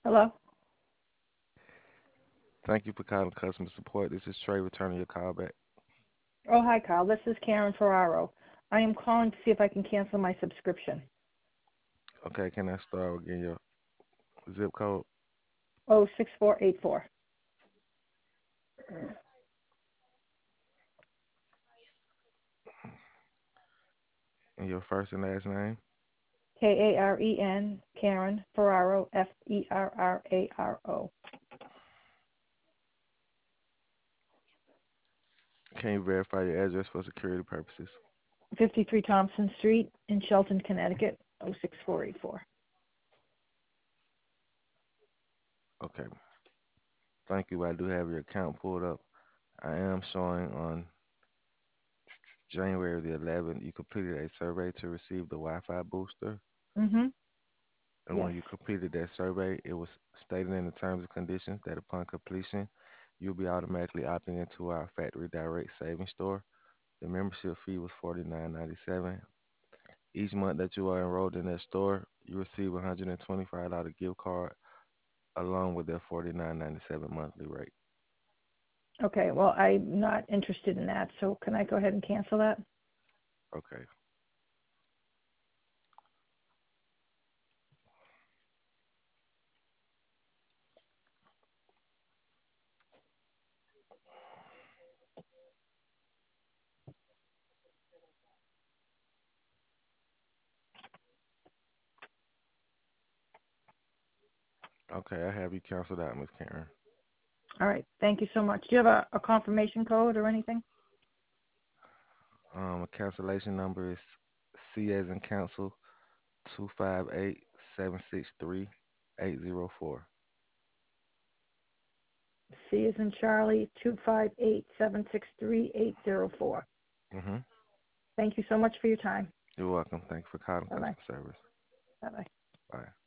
Hello? Thank you for calling customer support. This is Trey returning your call back. Oh, hi, Carl. This is Karen Ferraro. I am calling to see if I can cancel my subscription. Okay, can I start with getting your zip code Oh, 6484. and your first and last name? Karen, Karen Ferraro, Ferraro. Can you verify your address for security purposes? 53 Thompson Street in Shelton, Connecticut, 06484. Okay, thank you. I do have your account pulled up. I am showing on January the 11th, you completed a survey to receive the Wi-Fi booster. Mm-hmm. And Yes. when you completed that survey, it was stated in the terms and conditions that upon completion, you'll be automatically opting into our factory direct savings store. The membership fee was $49.97. Each month that you are enrolled in that store, you receive a $125 gift card along with their $49.97 monthly rate. Okay, well, I'm not interested in that, so can I go ahead and cancel that? Okay. Okay, I have you canceled out, Miss Karen. All right, thank you so much. Do you have a confirmation code or anything? Cancellation number is C as in council 258-763-804. C is in Charlie, 258-763-804. Mm-hmm. Thank you so much for your time. You're welcome. Thank you for calling Bye-bye. customer service. Bye-bye. Bye.